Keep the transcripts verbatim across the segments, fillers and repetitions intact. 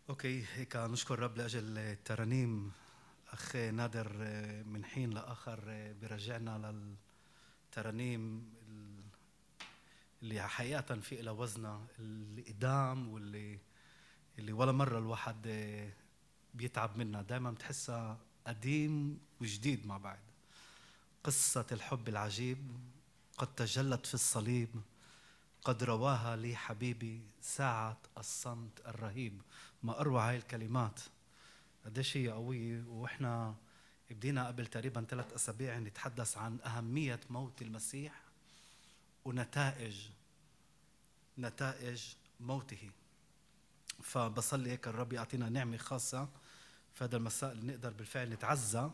اوكي، هيك نشكر رب لاجل الترانيم. اخ نادر من حين لاخر بيرجعنا للترانيم اللي حقيقه في لها وزنها، اللي قدام واللي اللي ولا مره الواحد بيتعب منها، دائما بتحسها قديم وجديد مع بعض. قصه الحب العجيب قد تجلت في الصليب، قد رواها لي حبيبي ساعة الصمت الرهيب. ما أروع هاي الكلمات، قديش هي قوية. وإحنا بدينا قبل تقريبا ثلاث أسابيع نتحدث عن أهمية موت المسيح ونتائج نتائج موته. فبصلي هيك الرب يعطينا نعمة خاصة في هذا المساء اللي نقدر بالفعل نتعزى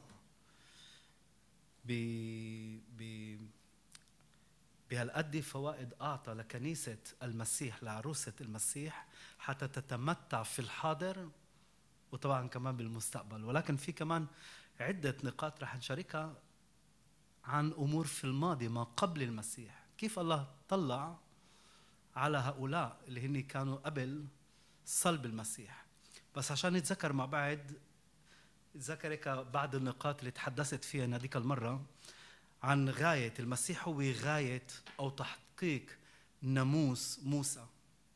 ب ب بهالقد فوائد أعطى لكنيسة المسيح، لعروسة المسيح، حتى تتمتع في الحاضر وطبعا كمان بالمستقبل. ولكن في كمان عدة نقاط رح نشاركها عن أمور في الماضي ما قبل المسيح، كيف الله طلع على هؤلاء اللي هن كانوا قبل صلب المسيح. بس عشان نتذكر مع بعض، نتذكر هيك بعض النقاط اللي تحدثت فيها هذيك المرة عن غاية المسيح. هو غاية أو تحقيق ناموس موسى.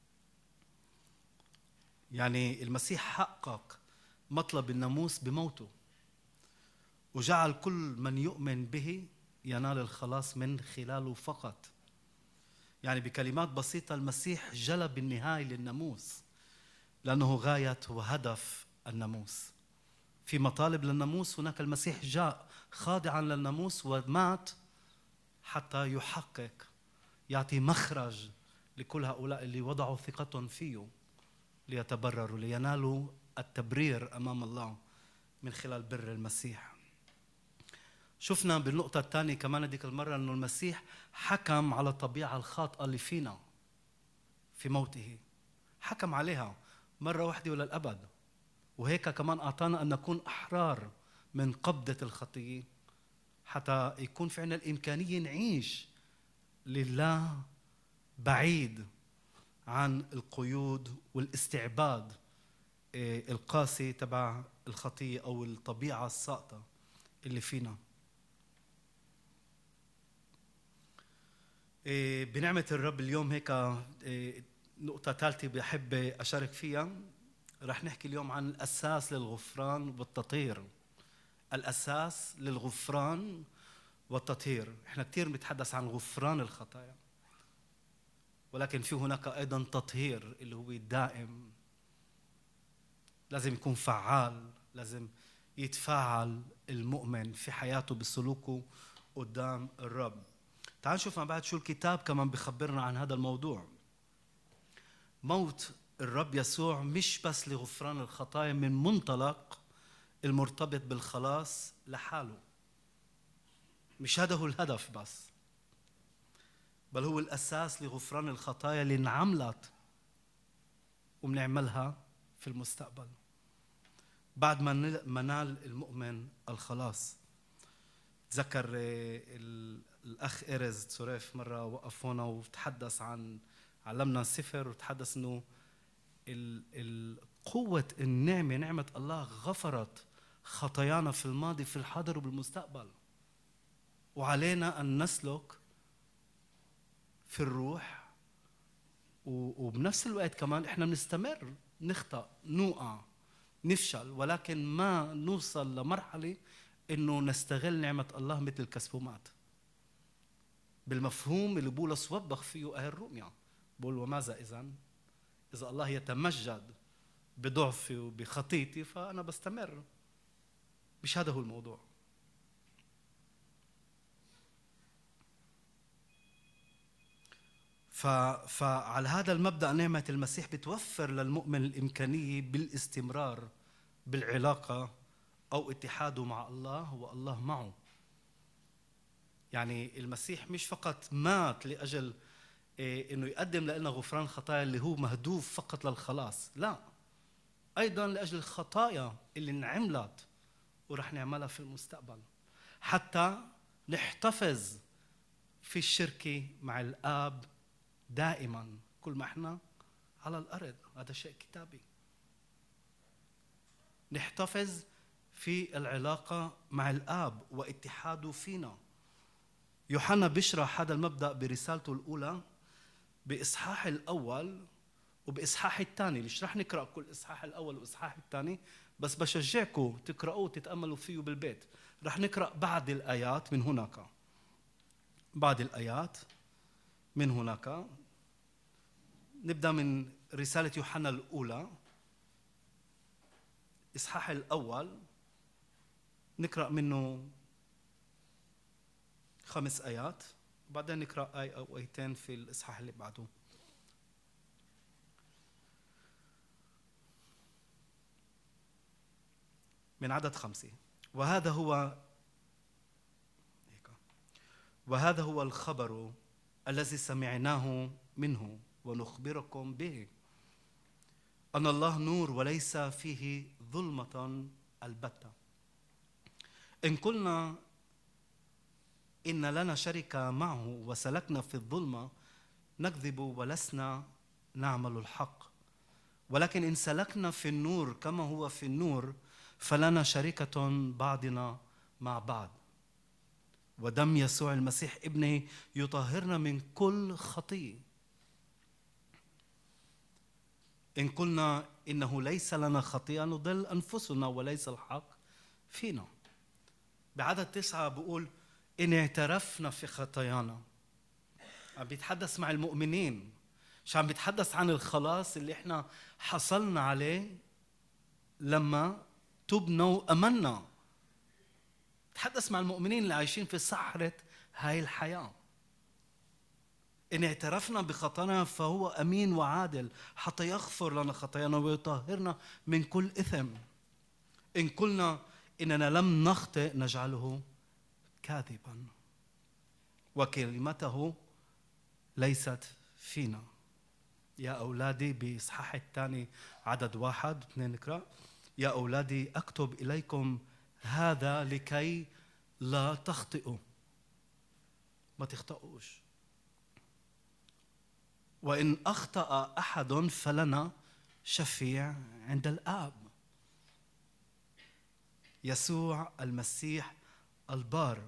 يعني المسيح حقق مطلب الناموس بموته، وجعل كل من يؤمن به ينال الخلاص من خلاله فقط. يعني بكلمات بسيطة، المسيح جلب النهاية للناموس، لأنه غاية وهدف الناموس. في مطالب للناموس، هناك المسيح جاء خاضعا للناموس ومات حتى يحقق، يعطي مخرج لكل هؤلاء اللي وضعوا ثقتهم فيه ليتبرروا، لينالوا التبرير أمام الله من خلال بر المسيح. شفنا بالنقطة الثانية كمان هذيك المرة أنه المسيح حكم على الطبيعة الخاطئة اللي فينا في موته، حكم عليها مرة واحدة وللأبد. وهيك كمان أعطانا أن نكون أحرار من قبضة الخطية، حتى يكون في عنا الإمكانية نعيش لله بعيد عن القيود والاستعباد القاسي تبع الخطية أو الطبيعة الساقطة اللي فينا. بنعمة الرب اليوم هيك نقطة ثالثة بحب أشارك فيها. رح نحكي اليوم عن الأساس للغفران والتطهير. الأساس للغفران والتطهير. إحنا كتير بنتحدث عن غفران الخطايا، ولكن في هناك أيضا تطهير اللي هو دائم، لازم يكون فعال، لازم يتفاعل المؤمن في حياته بسلوكه قدام الرب. تعال نشوف مع بعض شو الكتاب كمان بخبرنا عن هذا الموضوع. موت الرب يسوع مش بس لغفران الخطايا من منطلق المرتبط بالخلاص لحاله، مش هذا هو الهدف بس، بل هو الأساس لغفران الخطايا اللي انعملت ومنعملها في المستقبل بعد ما نال المؤمن الخلاص. تذكر الأخ إيرز تسوريف مرة وقف هنا وتحدث عن، علمنا السفر وتحدث إنه قوة النعمة، نعمة الله غفرت خطايانا في الماضي في الحاضر وبالمستقبل، وعلينا أن نسلك في الروح. وبنفس الوقت كمان إحنا بنستمر نخطأ، نوقع، نفشل، ولكن ما نوصل لمرحلة إنه نستغل نعمة الله مثل الكسبومات، بالمفهوم اللي بولس وبخ فيه أهل روميا. بقول وماذا إذن؟ إذا الله يتمجد بضعفي وبخطيتي فأنا بستمر. مش هذا هو الموضوع. فعلى هذا المبدأ نعمة المسيح بتوفر للمؤمن الإمكانية بالاستمرار بالعلاقة أو اتحاده مع الله والله معه. يعني المسيح مش فقط مات لأجل إيه إنه يقدم لنا غفران خطايا اللي هو مهدوف فقط للخلاص، لا، أيضا لأجل الخطايا اللي انعملت ورح نعملها في المستقبل، حتى نحتفظ في الشركة مع الآب دائما كل ما احنا على الأرض. هذا شيء كتابي. نحتفظ في العلاقة مع الآب واتحاده فينا. يوحنا بيشرح هذا المبدأ برسالته الأولى بإصحاح الأول وبإصحاح الثاني. مش رح نقرأ كل إصحاح الأول وإصحاح الثاني، بس بشجعكم تقرأوه وتتأملوا فيه بالبيت. رح نقرأ بعض الآيات من هناك، بعض الآيات من هناك. نبدأ من رسالة يوحنا الأولى إصحاح الأول، نقرأ منه خمس آيات، وبعدين نقرأ آية أو آيتين في الإصحاح اللي بعده. من عدد خمسة. وهذا هو وهذا هو الخبر الذي سمعناه منه ونخبركم به، أن الله نور وليس فيه ظلمة البتة. إن قلنا إن لنا شركة معه وسلكنا في الظلمة نكذب ولسنا نعمل الحق. ولكن إن سلكنا في النور كما هو في النور فلنا شركة بعضنا مع بعض، ودم يسوع المسيح ابنه يطهرنا من كل خطيئة. إن قلنا إنه ليس لنا خطيئة نضل أنفسنا وليس الحق فينا. بعدد تسعة بقول إن اعترفنا في خطايانا. عم بيتحدث مع المؤمنين، مش عم بيتحدث عن الخلاص اللي احنا حصلنا عليه لما تبنا وأمنا. تحدث مع المؤمنين اللي عايشين في صحراء هاي الحياة. إن اعترفنا بخطايانا فهو أمين وعادل حتى يغفر لنا خطايانا ويطهرنا من كل إثم. إن قلنا إننا لم نخطئ نجعله كاذبا وكلمته ليست فينا. يا أولادي، بإصحاح الثاني عدد واحد اثنين نقرأ: يا أولادي أكتب إليكم هذا لكي لا تخطئوا. ما تخطئوش. وإن أخطأ أحد فلنا شفيع عند الآب، يسوع المسيح البار.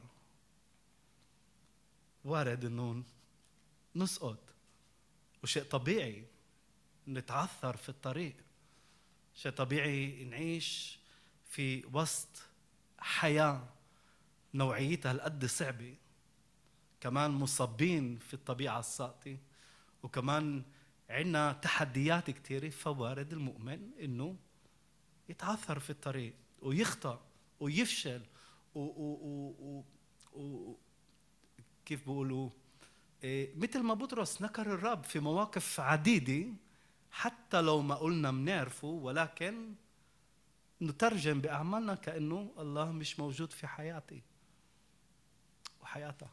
وارد إنه نسقط، وشيء طبيعي نتعثر في الطريق، شيء طبيعي نعيش في وسط حياة نوعيتها هالقد صعبة، كمان مصابين في الطبيعة الساقطة، وكمان عندنا تحديات كتيرة. فوارد المؤمن إنه يتعثر في الطريق ويخطأ ويفشل و, و, و, و, و كيف بيقولوا إيه، مثل ما بطرس نكر الرب في مواقف عديدة، حتى لو ما قلنا منعرفه، ولكن نترجم بأعمالنا كأنه الله مش موجود في حياتي وحياتك.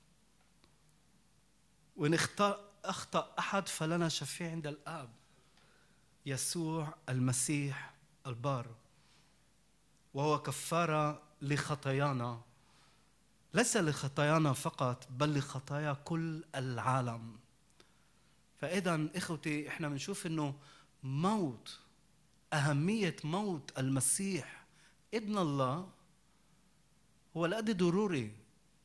وإن أخطأ أحد فلنا شفيع عند الآب، يسوع المسيح البار، وهو كفارة لخطايانا، ليس لخطايانا فقط بل لخطايا كل العالم. فإذا إخوتي، إحنا بنشوف إنه موت، أهمية موت المسيح ابن الله هو القد ضروري.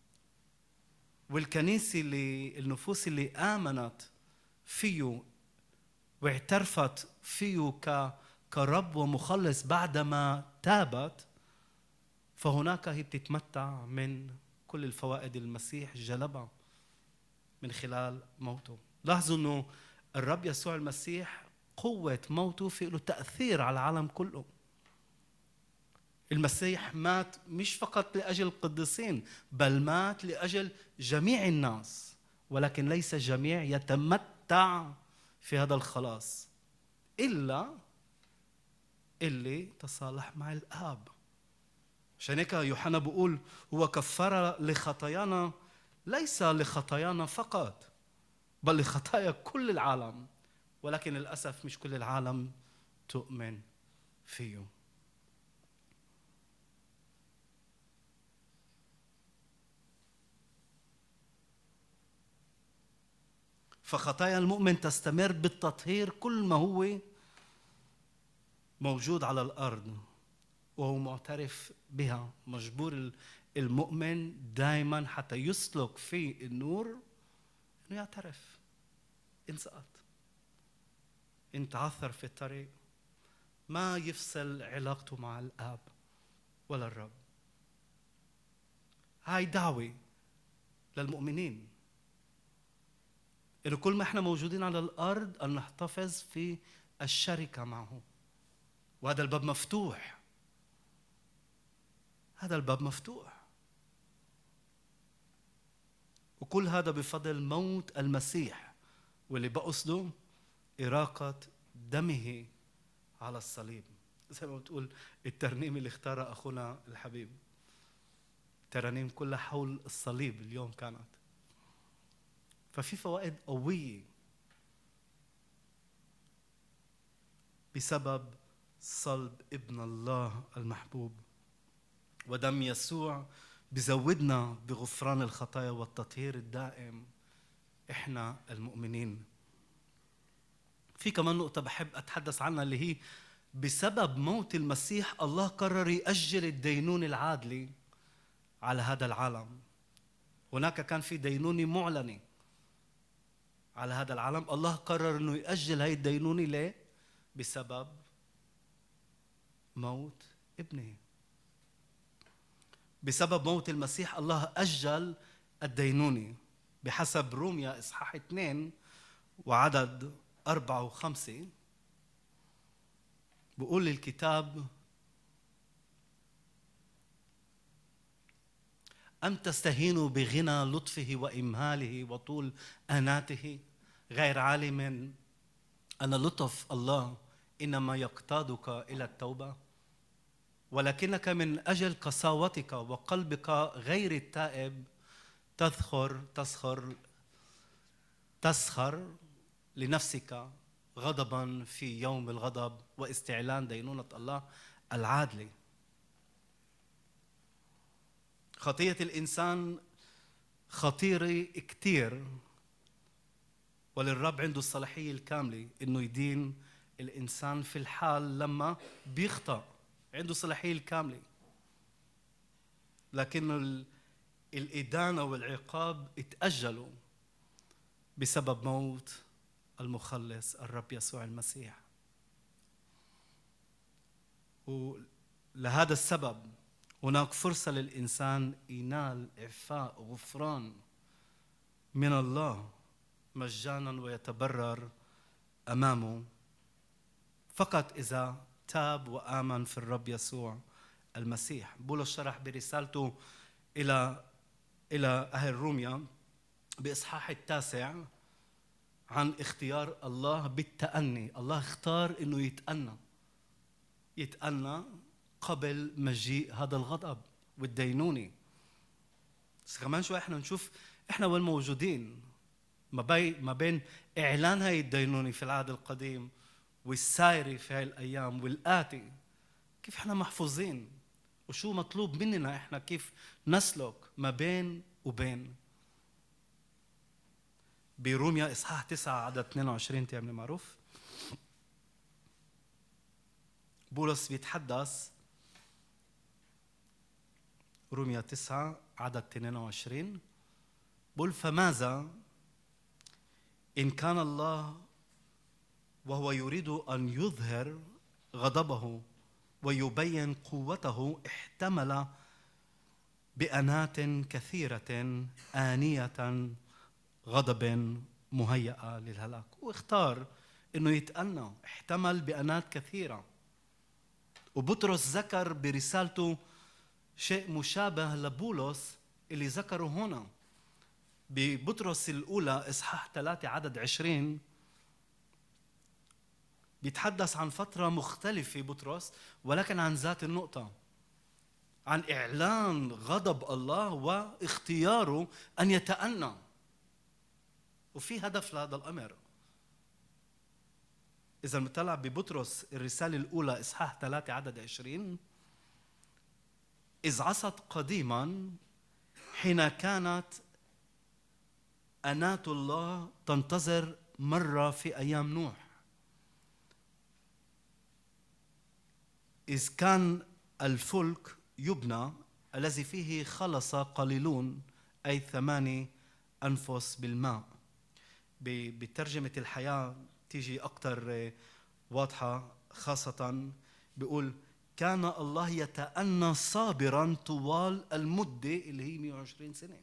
والكنيسة اللي النفوس اللي آمنت فيه واعترفت فيه ك كرب ومخلص بعدما تابت، فهناك هي بتتمتع من كل الفوائد المسيح جلبها من خلال موته. لاحظوا انه الرب يسوع المسيح قوة موته في له تأثير على العالم كله. المسيح مات مش فقط لأجل القديسين، بل مات لأجل جميع الناس، ولكن ليس الجميع يتمتع في هذا الخلاص إلا اللي تصالح مع الآب. عشان هيك يوحنا بيقول هو كفارة لخطايانا، ليس لخطايانا فقط بل لخطايا كل العالم، ولكن للأسف مش كل العالم تؤمن فيه. فخطايا المؤمن تستمر بالتطهير كل ما هو موجود على الأرض، وهو معترف بها. مجبور المؤمن دائما حتى يسلك في النور انه يعترف ان سقط، ان تعثر في الطريق، ما يفصل علاقته مع الآب ولا الرب. هاي دعوة للمؤمنين إنه كل ما احنا موجودين على الأرض أن نحتفظ في الشركة معه، وهذا الباب مفتوح. هذا الباب مفتوح، وكل هذا بفضل موت المسيح، واللي بقصده إراقة دمه على الصليب. زي ما بتقول الترنيم اللي اختارها أخونا الحبيب، ترانيم كلها حول الصليب اليوم كانت. ففي فوائد قوية بسبب صلب ابن الله المحبوب، ودم يسوع بزودنا بغفران الخطايا والتطهير الدائم إحنا المؤمنين. في كمان نقطة بحب أتحدث عنها، اللي هي بسبب موت المسيح الله قرر يأجل الدينونة العادلة على هذا العالم. هناك كان في دينونة معلنة على هذا العالم، الله قرر أنه يأجل هاي الدينونة. ليه؟ بسبب موت ابنه. بسبب موت المسيح الله أجل الدينونة. بحسب روميا إصحاح اثنين وعدد أربعة وخمسة بقول الكتاب: أم تستهينوا بغنى لطفه وإمهاله وطول أناته، غير عالم أن لطف الله إنما يقتادك إلى التوبة، ولكنك من أجل قساوتك وقلبك غير التائب تذخر تسخر تسخر لنفسك غضبا في يوم الغضب واستعلان دينونة الله العادلة. خطية الإنسان خطيرة كتير، وللرب عنده الصلاحية الكاملة إنه يدين الإنسان في الحال لما بيخطأ، عنده الصلاحية الكاملة. لكن الإدانة والعقاب اتأجلوا بسبب موت المخلص الرب يسوع المسيح. ولهذا السبب هناك فرصة للإنسان ينال إعفاء غفران من الله مجانا ويتبرر أمامه فقط إذا تاب وآمن في الرب يسوع المسيح. بولس شرح برسالته إلى إلى أهل روميا بإصحاح التاسع عن اختيار الله بالتأني. الله اختار إنه يتأنى يتأنى قبل مجيء هذا الغضب والدينونة. بس كمان شوي احنا نشوف احنا وين موجودين ما بين ما بين إعلان هاي الدينونة في العهد القديم والسائرة في هاي الأيام والآتي، كيف احنا محفوظين وشو مطلوب مننا احنا كيف نسلك ما بين وبين. بروميا إصحاح تسعة عدد اثنين وعشرين تعمل معروف، بولس بيتحدث. روميا تسعة عدد اثنين وعشرين بقول: فماذا إن كان الله وهو يريد أن يظهر غضبه ويبين قوته احتمل بأنات كثيرة آنية غضب مهيئة للهلاك. واختار إنه يتأنى، احتمل بأنات كثيرة. وبطرس ذكر برسالته شيء مشابه لبولس اللي ذكره هنا ببطرس الأولى إصحاح ثلاثة عدد عشرين. بيتحدث عن فترة مختلفة بطرس، ولكن عن ذات النقطة، عن إعلان غضب الله واختياره أن يتأنى. وفي هدف لهذا الأمر. إذا نطلع ببطرس الرسالة الأولى إصحاح ثلاثة عدد عشرين: إذ عصت قديما حين كانت أنات الله تنتظر مرة في أيام نوح، إذ كان الفلك يبنى الذي فيه خلص قليلون، أي ثماني أنفس بالماء. بترجمة الحياة تيجي أكتر واضحة، خاصة بيقول كان الله يتأنى صابرا طوال المدة اللي هي مئة وعشرين سنة.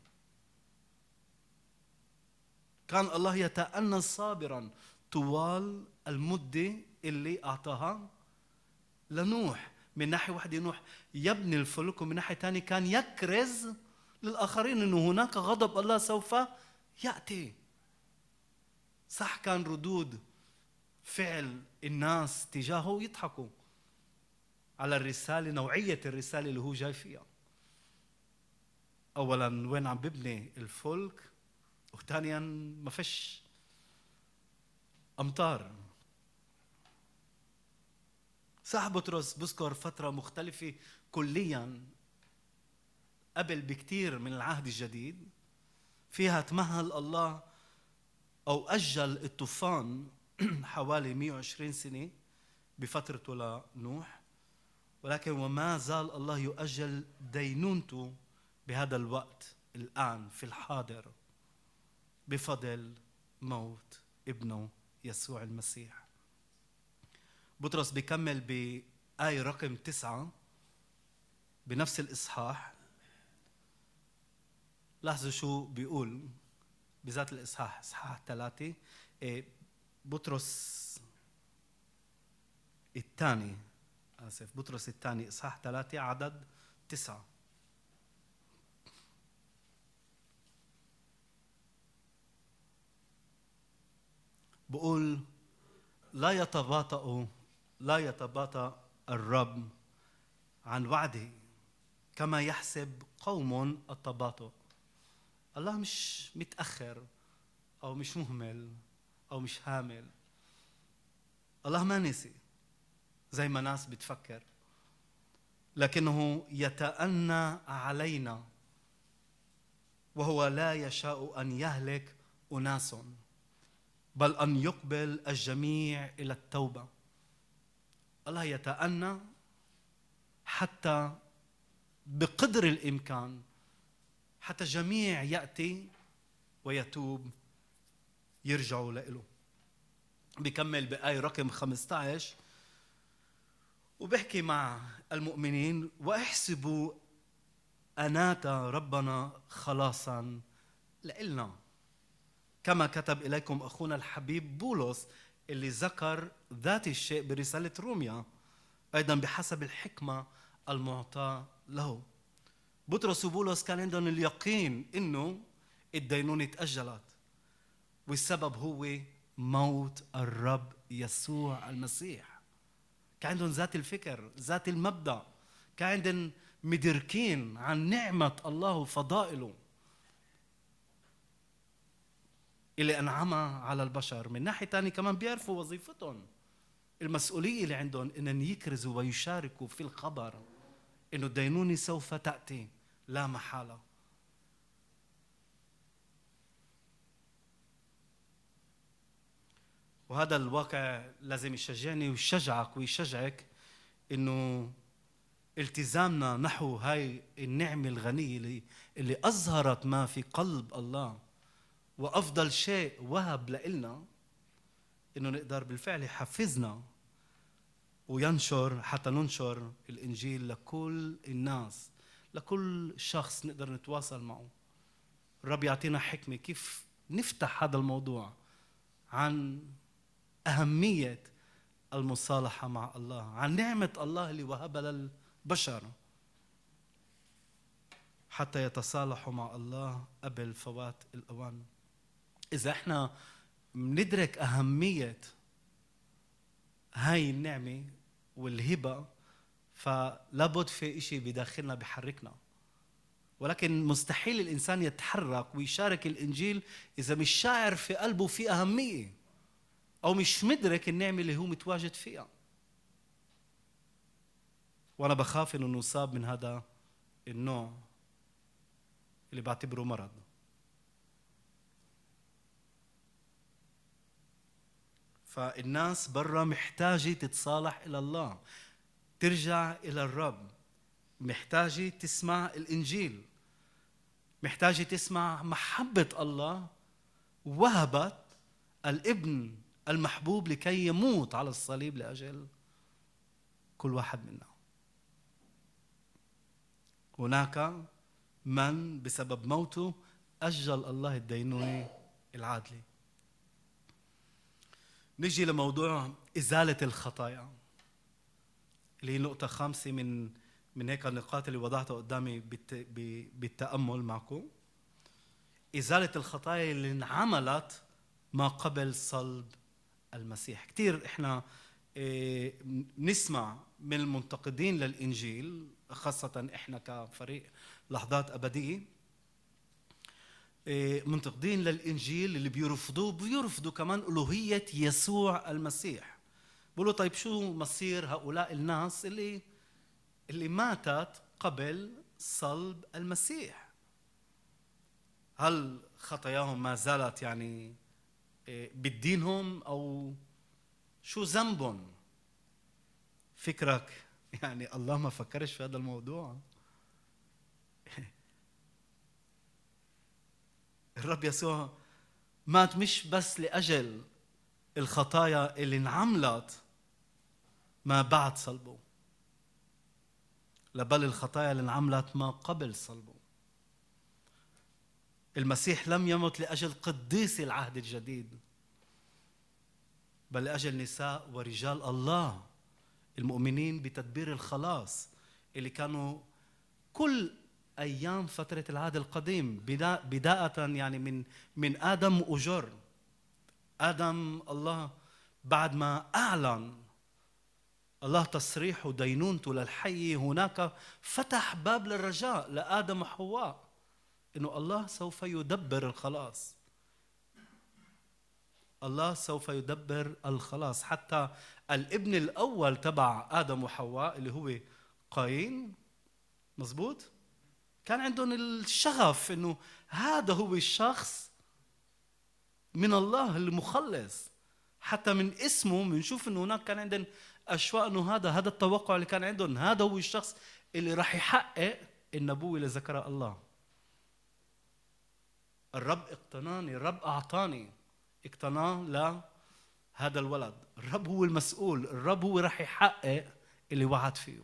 كان الله يتأنى صابرا طوال المدة اللي أعطاها لنوح. من ناحية واحدة نوح يبني الفلك، ومن ناحية ثانية كان يكرز للآخرين أنه هناك غضب الله سوف يأتي. صح، كان ردود فعل الناس تجاهه يضحكوا على الرسالة، نوعية الرسالة اللي هو جاي فيها. أولاً وين عم ببني الفلك، وثانياً ما فيش أمطار. صح، بطرس بذكر فترة مختلفة كلياً قبل بكتير من العهد الجديد فيها تمهل الله أو أجل الطوفان حوالي مئة وعشرين سنة بفترته لنوح، ولكن وما زال الله يؤجل دينونته بهذا الوقت الآن في الحاضر بفضل موت ابنه يسوع المسيح. بطرس بيكمل بآية رقم تسعة بنفس الإصحاح. لاحظوا شو بيقول بذات الإصحاح، إصحاح ثلاثة، بطرس الثاني، آسف بطرس الثاني إصحاح ثلاثة عدد تسعة. بقول لا يتباطأ لا يتباطأ الرب عن وعده كما يحسب قوم التباطؤ. الله مش متأخر أو مش مهمل أو مش هامل. الله ما نسي زي ما ناس بتفكر، لكنه يتأنى علينا، وهو لا يشاء أن يهلك أناس بل أن يقبل الجميع إلى التوبة. الله يتأنى حتى بقدر الإمكان حتى الجميع يأتي ويتوب يرجعوا لإله. بيكمل بآية رقم خمسة عشر وبحكي مع المؤمنين واحسبوا أنات ربنا خلاصا لإلنا، كما كتب إليكم أخونا الحبيب بولس اللي ذكر ذات الشيء برسالة روميا أيضا بحسب الحكمة المعطاة له. بطرس وبولس كان عندهم اليقين إنه الدينونة تأجلت، والسبب هو موت الرب يسوع المسيح. كان عندهم ذات الفكر، ذات المبدأ، كان عندهم مدركين عن نعمة الله وفضائله اللي أنعمها على البشر. من ناحية تانية كمان بيعرفوا وظيفتهم، المسؤولية اللي عندهم إنهم يكرزوا ويشاركوا في الخبر إنه الدينونة سوف تأتي لا محالة. وهذا الواقع لازم يشجعني ويشجعك ويشجعك إنه التزامنا نحو هاي النعمة الغنية اللي, اللي أظهرت ما في قلب الله، وأفضل شيء وهب لإلنا إنه نقدر بالفعل يحفزنا وينشر حتى ننشر الإنجيل لكل الناس، لكل شخص نقدر نتواصل معه. الرب يعطينا حكمة كيف نفتح هذا الموضوع عن أهمية المصالحة مع الله، عن نعمة الله اللي وهبها للبشر حتى يتصالحوا مع الله قبل فوات الأوان. إذا إحنا ندرك أهمية هاي النعمة والهبة فلابد في إشي بداخلنا بحركنا، ولكن مستحيل الإنسان يتحرك ويشارك الإنجيل إذا مش شاعر في قلبه في أهمية أو مش مدرك النعمة اللي هو متواجد فيها. وأنا بخاف إنه نصاب من هذا النوع اللي بعتبره مرض. فالناس برا محتاجة تتصالح إلى الله، ترجع إلى الرب، محتاجة تسمع الإنجيل، محتاجة تسمع محبة الله وهبت الابن المحبوب لكي يموت على الصليب لأجل كل واحد منا. هناك من بسبب موته أجل الله الدينونة العادلة. نجي لموضوع إزالة الخطايا اللي هي نقطة خامسة من من هيك النقاط اللي وضعتها قدامي بالتأمل معكم. إزالة الخطايا اللي انعملت ما قبل صلب المسيح. كتير إحنا نسمع من المنتقدين للإنجيل، خاصة إحنا كفريق لحظات أبدية، منتقدين للإنجيل اللي بيرفضوه بيرفضوا كمان ألوهية يسوع المسيح. بيقولوا طيب شو مصير هؤلاء الناس اللي اللي ماتت قبل صلب المسيح؟ هل خطاياهم ما زالت يعني بدينهم أو شو ذنبهم؟ فكرك يعني الله ما فكرش في هذا الموضوع؟ الرب يسوع مات مش بس لأجل الخطايا اللي انعملت ما بعد صلبه، بل الخطايا اللي انعملت ما قبل صلبه. المسيح لم يمت لأجل قديسي العهد الجديد، بل لأجل نساء ورجال الله المؤمنين بتدبير الخلاص اللي كانوا كل أيام فترة العهد القديم، بداية يعني من من آدم وأجر. آدم الله بعد ما أعلن الله تصريح ودينونته للحي، هناك فتح باب للرجاء لآدم وحواء إنه الله سوف يدبر الخلاص. الله سوف يدبر الخلاص. حتى الابن الأول تبع آدم وحواء اللي هو قايين، مزبوط، كان عندهم الشغف إنه هذا هو الشخص من الله المخلص. حتى من اسمه بنشوف إنه هناك كان عندهم أشواق إنه هذا هذا التوقع اللي كان عندهم، هذا هو الشخص اللي راح يحقق النبوة اللي ذكرها الله. الرب اقتناني، الرب أعطاني، اقتناه لهذا الولد. الرب هو المسؤول، الرب هو راح يحقق اللي وعد فيه.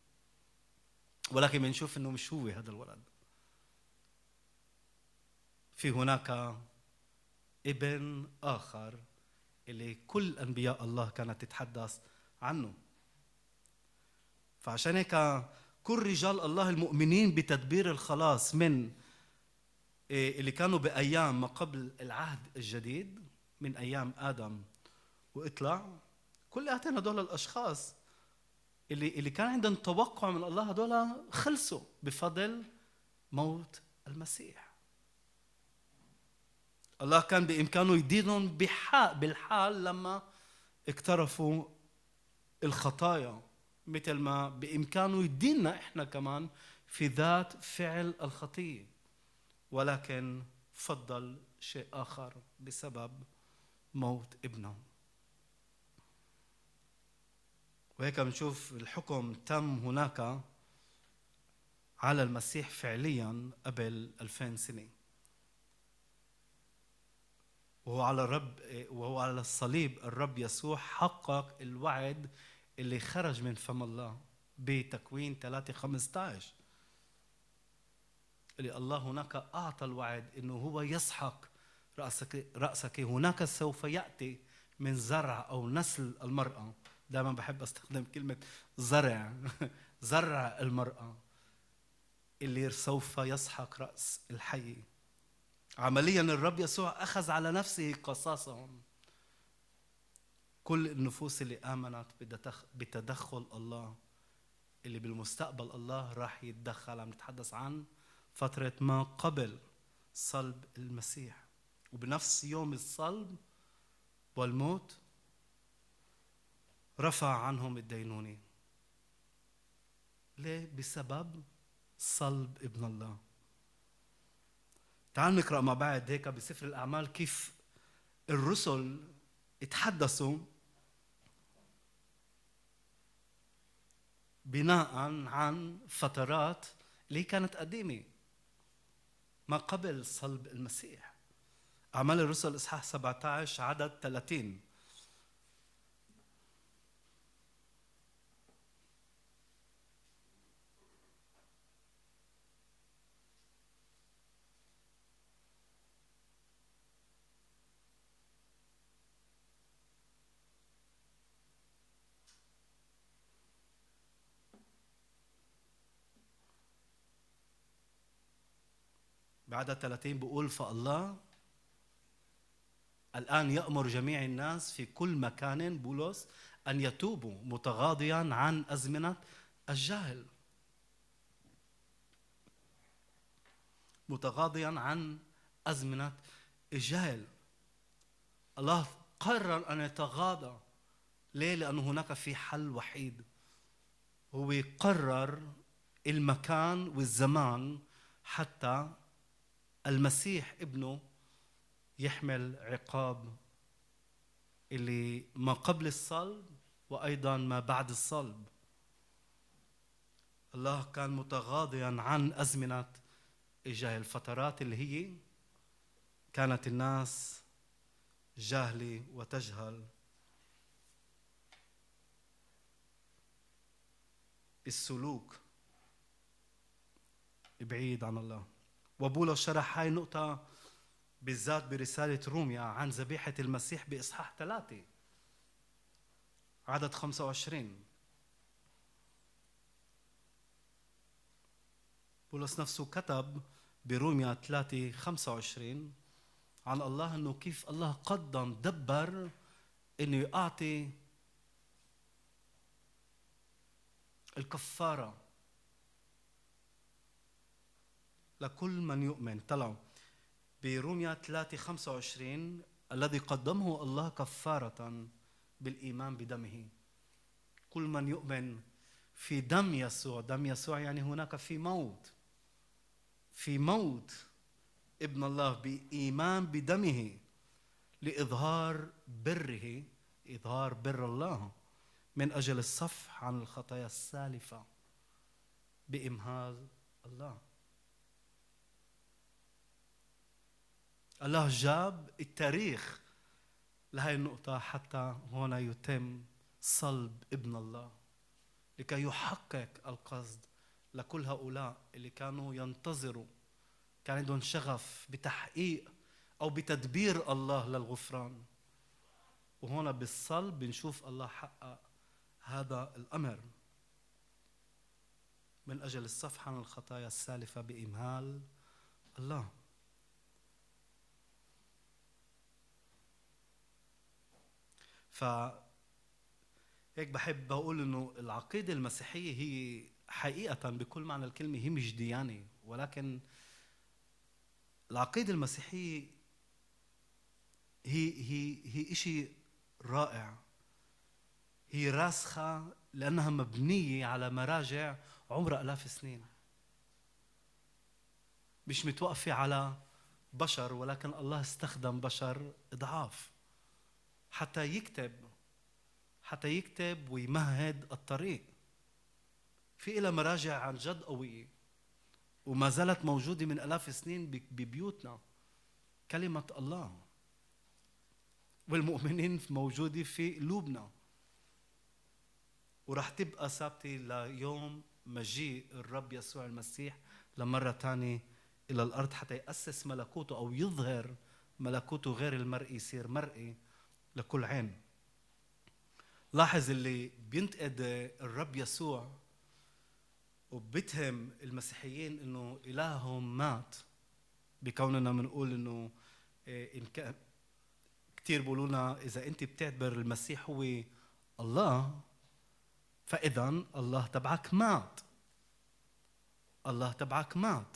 ولكن بنشوف إنه مش هو هذا الولد. في هناك ابن آخر اللي كل أنبياء الله كانت تتحدث عنه. فعشان هيك كل رجال الله المؤمنين بتدبير الخلاص من اللي كانوا بأيام ما قبل العهد الجديد، من أيام آدم وإطلع، كل هاتين هدول الأشخاص اللي اللي كان عندهم توقع من الله هدول خلصوا بفضل موت المسيح. الله كان بإمكانه يدينهم بحق بالحال لما اقترفوا الخطايا، مثل ما بإمكانه يديننا إحنا كمان في ذات فعل الخطية، ولكن فضل شيء آخر بسبب موت ابنه. وهيك بنشوف الحكم تم هناك على المسيح فعليا قبل ألفين سنة، وهو على الرب وهو على الصليب. الرب يسوع حقق الوعد اللي خرج من فم الله بتكوين ثلاثة خمسة عشر، اللي الله هناك أعطى الوعد إنه هو يسحق رأسك رأسك هناك سوف يأتي من زرع أو نسل المرأة. دائما بحب أستخدم كلمة زرع زرع المرأة اللي سوف يسحق رأس الحي. عمليا الرب يسوع أخذ على نفسه قصاصهم. كل النفوس اللي آمنت بتدخل الله اللي بالمستقبل الله راح يتدخل. عم نتحدث عن فترة ما قبل صلب المسيح، وبنفس يوم الصلب والموت رفع عنهم الدينونة. ليه؟ بسبب صلب ابن الله. تعالوا نقرأ مع بعض هيك بسفر الأعمال كيف الرسل اتحدثوا بناء عن فترات اللي كانت قديمة ما قبل صلب المسيح. أعمال الرسل إصحاح سبعة عشر عدد ثلاثين. بعد ثلاثين بيقول فالله الآن يأمر جميع الناس في كل مكان بولس أن يتوبوا متغاضيا عن أزمنة الجهل، متغاضيا عن أزمنة الجهل. الله قرر أن يتغاضى. ليه؟ لأنه هناك في حل وحيد. هو قرر المكان والزمان حتى المسيح ابنه يحمل عقاب اللي ما قبل الصلب وأيضا ما بعد الصلب. الله كان متغاضيا عن أزمنة الجهل، الفترات اللي هي كانت الناس جاهلة وتجهل السلوك بعيد عن الله. وبولس شرح هاي النقطة بالذات برسالة روميا عن ذبيحة المسيح بإصحاح ثلاثة عدد خمسة وعشرين. بولس نفسه كتب بروميا ثلاثة خمسة وعشرين عن الله أنه كيف الله قدم دبر أنه يعطي الكفارة لكل من يؤمن. طلعوا بروميا ثلاثة خمسة وعشرين الذي قدمه الله كفارة بالإيمان بدمه. كل من يؤمن في دم يسوع، دم يسوع يعني هناك في موت، في موت ابن الله بإيمان بدمه لإظهار بره، إظهار بر الله من أجل الصفح عن الخطايا السالفة بإمهال الله. الله جاب التاريخ لهي النقطة حتى هنا يتم صلب ابن الله لكي يحقق القصد لكل هؤلاء اللي كانوا ينتظروا، كان عندهم شغف بتحقيق أو بتدبير الله للغفران. وهنا بالصلب بنشوف الله حقق هذا الأمر من أجل الصفح عن الخطايا السالفة بإمهال الله. ف هيك بحب أقول إنه العقيدة المسيحية هي حقيقة بكل معنى الكلمة هي مش ديانة، ولكن العقيدة المسيحية هي هي هي إشي رائع. هي راسخة لأنها مبنية على مراجع عمرها آلاف سنين، مش متوقفة على بشر، ولكن الله استخدم بشر إضعاف حتى يكتب حتى يكتب ويمهد الطريق. في إلى مراجع عن جد قوية وما زالت موجودة من آلاف سنين ببيوتنا، كلمة الله، والمؤمنين موجودة في قلوبنا ورح تبقى ثابتة ليوم مجيء الرب يسوع المسيح لمرة تانية إلى الأرض حتى يأسس ملكوته أو يظهر ملكوته غير المرئي، يصير مرئي لكل عين. لاحظ اللي بينتقد الرب يسوع وبتهم المسيحيين إنه إلههم مات، بكوننا منقول إنه إن كان كتير بيقولونا إذا أنت بتعتبر المسيح هو الله فإذا الله تبعك مات، الله تبعك مات.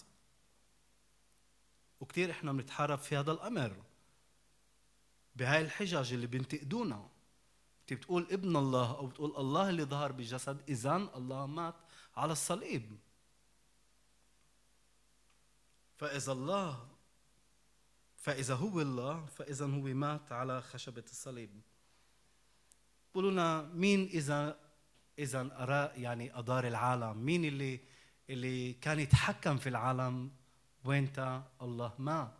وكتير إحنا بنتحارب في هذا الأمر بهاي الحجج اللي بينتقدونا. أنت بتقول ابن الله أو بتقول الله اللي ظهر بجسد، إذن الله مات على الصليب. فإذا الله فإذا هو الله فإذا هو مات على خشبة الصليب. بقولونا مين إذا إذا أرى يعني أدار العالم، مين اللي اللي كان يتحكم في العالم؟ وينتا الله مات.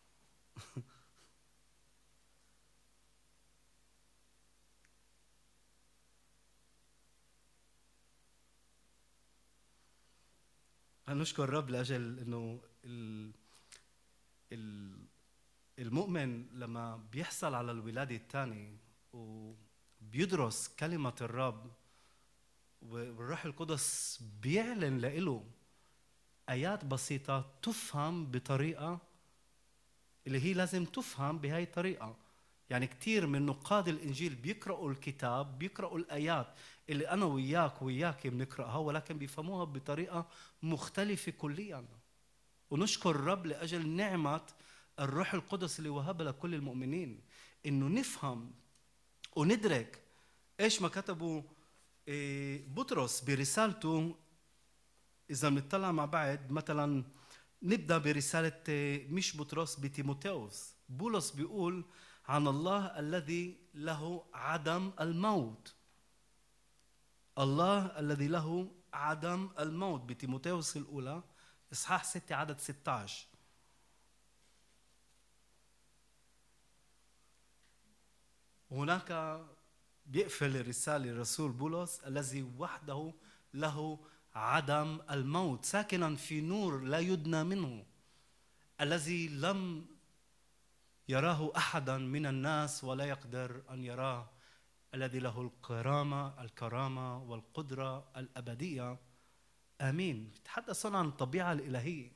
نشكر الرب لأجل إنه ال ال المؤمن لما بيحصل على الولادة الثانية وبيدرس كلمة الرب والروح القدس بيعلن له آيات بسيطة تفهم بطريقة اللي هي لازم تفهم بهاي الطريقة. يعني كتير من نقاد الإنجيل بيقرأوا الكتاب، بيقرأوا الآيات اللي أنا وياك وياك بنقرأها، ولكن بيفهموها بطريقة مختلفة كلياً. ونشكر الرب لأجل نعمة الروح القدس اللي وهبها لكل المؤمنين، إنه نفهم وندرك إيش ما كتبوا بطرس برسالته. إذا بنطلع مع بعض مثلاً نبدأ برسالة مش بطرس، بتيموثاوس. بولس بيقول عن الله الذي له عدم الموت، الله الذي له عدم الموت، بتيموثاوس الأولى إصحاح ستة عدد ستة عشر. هناك بيقفل الرسالة الرسول بولس الذي وحده له عدم الموت، ساكنا في نور لا يدنى منه، الذي لم يراه أحدا من الناس ولا يقدر أن يراه، الذي له الكرامة الكرامة والقدرة الأبدية. آمين. يتحدثون عن الطبيعة الإلهية.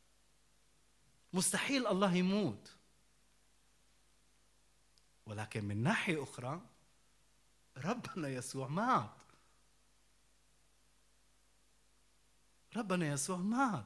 مستحيل الله يموت، ولكن من ناحية أخرى ربنا يسوع مات. ربنا يسوع مات.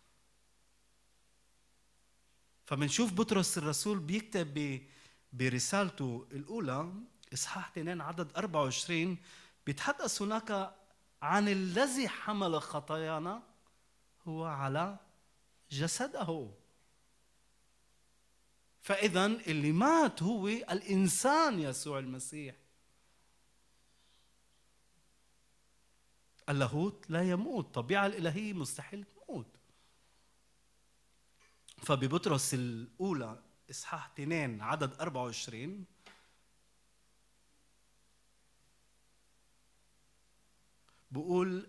فمنشوف بطرس الرسول بيكتب برسالته الأولى إصحاح اثنين عدد أربعة وعشرين، بيتحدث هناك عن الذي حمل خطايانا هو على جسده. فإذا اللي مات هو الإنسان يسوع المسيح. اللاهوت لا يموت، الطبيعة الإلهية مستحيل تموت. فببطرس الأولى إصحاح اثنين عدد أربعة وعشرين بقول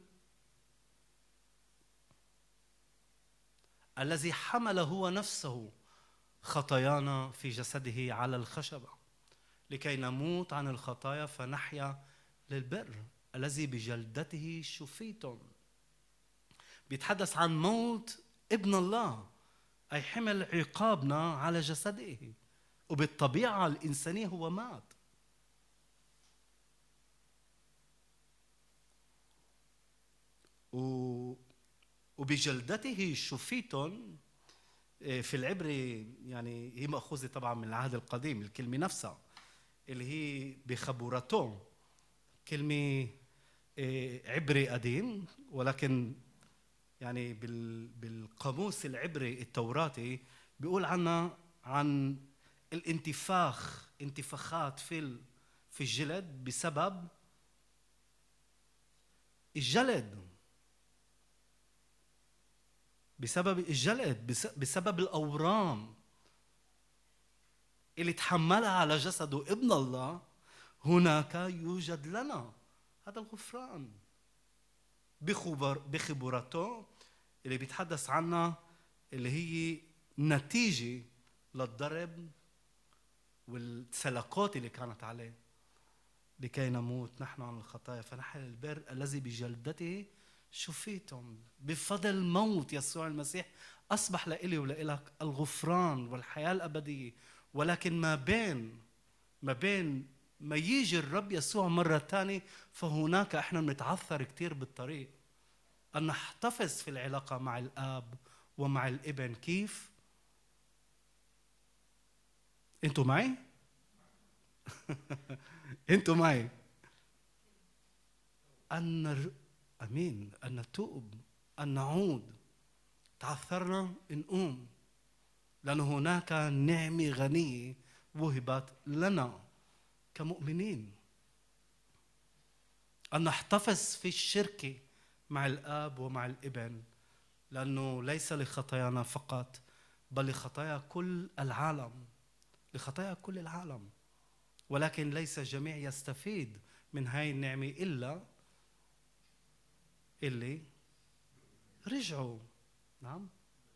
الذي حمل هو نفسه خطايانا في جسده على الخشبة لكي نموت عن الخطايا فنحيا للبر، الذي بجلدته شفيتم. بيتحدث عن موت ابن الله، أي حمل عقابنا على جسده، وبالطبيعة الإنسانية هو مات. وبجلدته شفيتم في العبري، يعني هي مأخوذة طبعا من العهد القديم، الكلمة نفسها اللي هي بخبورته، كلمة عبري قديم، ولكن يعني بالقاموس العبري التوراتي بيقول عنها عن الانتفاخ، انتفاخات في في الجلد بسبب الجلد، بسبب الجلد، بسبب الأورام اللي تحملها على جسده ابن الله. هناك يوجد لنا هذا الغفران بخبر بخبرته اللي بيتحدث عنها، اللي هي نتيجة للضرب والسلقات اللي كانت عليه لكي نموت نحن عن الخطايا فنحيا البر، الذي بجلدته شفيتم. بفضل موت يسوع المسيح أصبح لإلي ولإلك الغفران والحياة الأبدية. ولكن ما بين ما بين ما يجي الرب يسوع مرة تانية، فهناك احنا بنتعثر كتير بالطريق أن نحتفظ في العلاقة مع الآب ومع الابن. كيف؟ انتوا معي؟ انتوا معي؟ أن أمين، أن نتوب، أن نعود. تعثرنا نقوم، لأن هناك نعمة غنية وهبت لنا كمؤمنين. أن نحتفظ في الشركة مع الآب ومع الابن، لأنه ليس لخطايانا فقط بل لخطايا كل العالم، لخطايا كل العالم. ولكن ليس الجميع يستفيد من هاي النعمة إلا اللي رجعوا. نعم،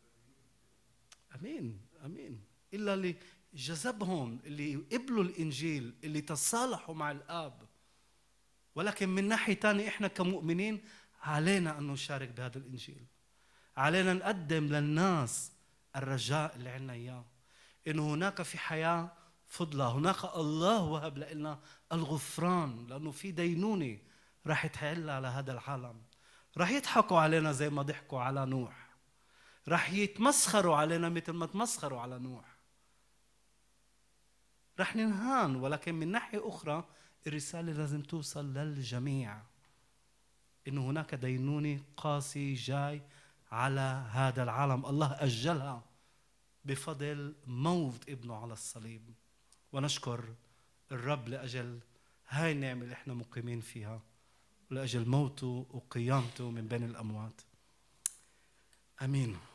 أمين أمين. إلا اللي جذبهم، اللي قبلوا الإنجيل، اللي تصالحوا مع الآب. ولكن من ناحية تانية إحنا كمؤمنين علينا أن نشارك بهذا الإنجيل، علينا نقدم للناس الرجاء اللي عنا إياه، إنه هناك في حياة فضلة، هناك الله وهب لنا الغفران، لأنه في دينونة راح تحل على هذا العالم. راح يضحكوا علينا زي ما ضحكوا على نوح، راح يتمسخروا علينا مثل ما تمسخروا على نوح، راح ننهان. ولكن من ناحية أخرى الرسالة لازم توصل للجميع، إنه هناك دينونة قاسي جاي على هذا العالم، الله أجلها بفضل موت ابنه على الصليب. ونشكر الرب لأجل هاي النعمة اللي احنا مقيمين فيها، ولأجل موته وقيامته من بين الأموات. آمين.